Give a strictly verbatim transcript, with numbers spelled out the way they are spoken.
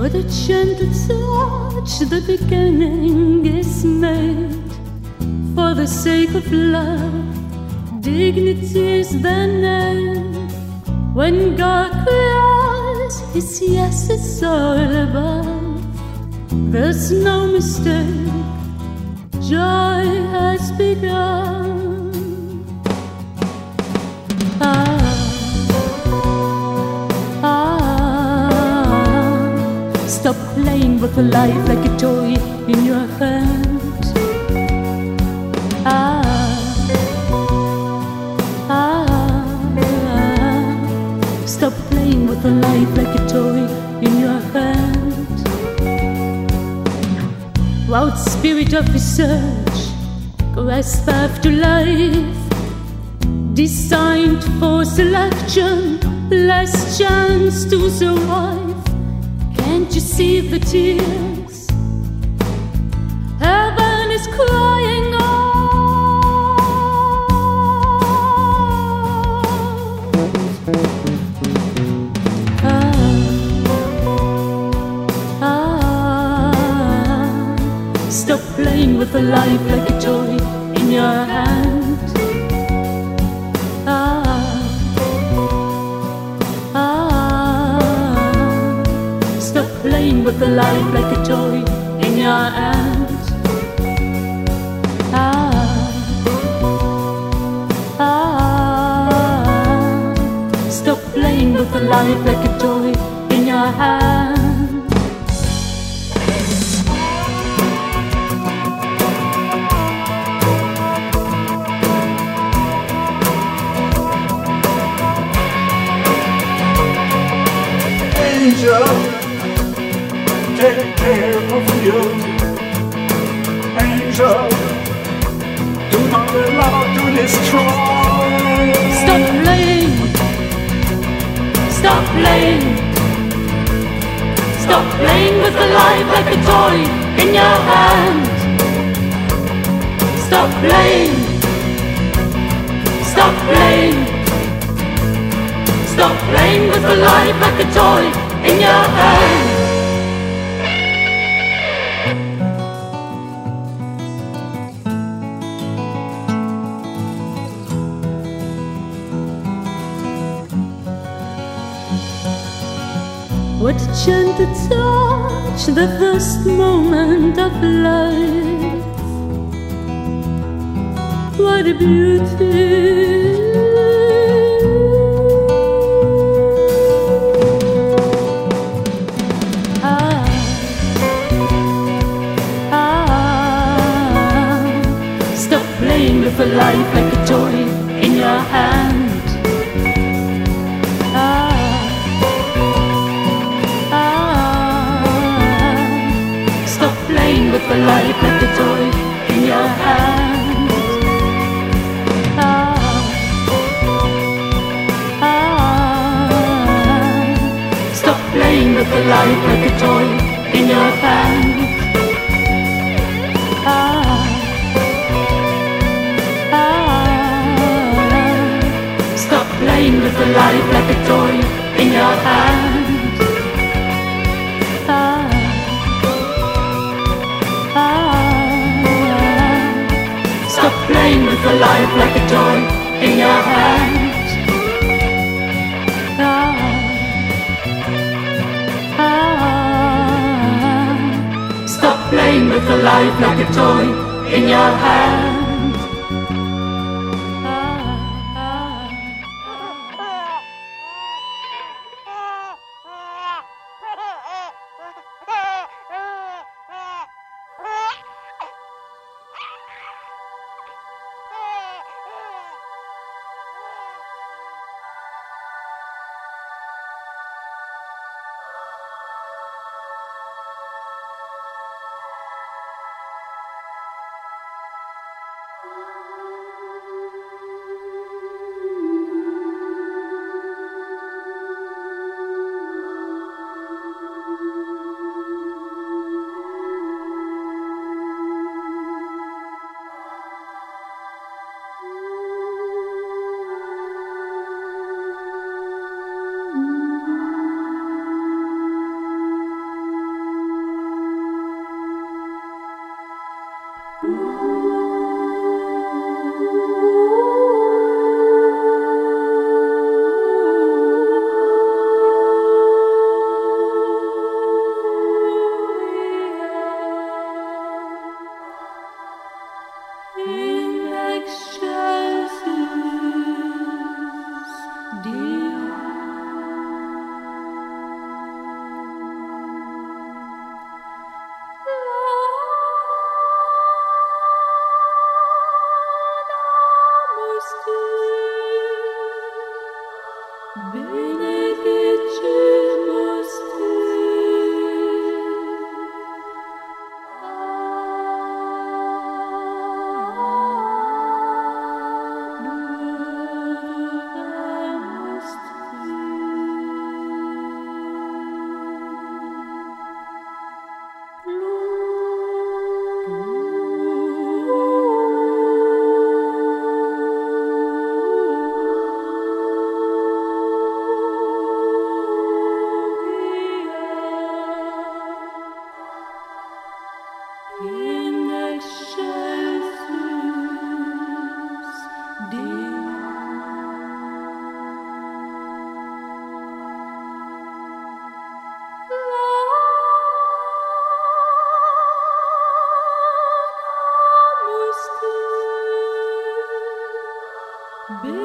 With a gentle touch, the beginning is made. For the sake of love, dignity is the name. When God cries, His yes is all above. There's no mistake, joy has begun. Ah, ah, stop playing with life like a toy in your hand. Ah, ah, stop playing with life like a toy in your hand. Wild spirit of research, grasp after life, designed for selection, last chance to survive. Can't you see the tears? Heaven is crying out. Ah, ah, stop playing with a life like a toy in your hand. Ah, ah, stop playing with a life like a toy in your hand. Ah, ah, stop playing with a life like a toy in your hand. Angel, take care of you. Angel, do not allow to destroy. Stop playing, stop playing, stop playing with the life like a toy in your hand. Stop playing, stop playing, stop playing with the life like a toy in your hand. What a gentle touch, the first moment of life. What a beauty. Ah, ah, stop playing with a life like a toy in your hand. With a life like a toy in your hand. Ah, ah, stop playing with a life like a toy in your hand. Ah, ah, stop playing with a life like a toy in your hand. Ah, stop playing with a life like a toy in your hand. Ah, ah, stop playing with a life like a toy in your hand. Be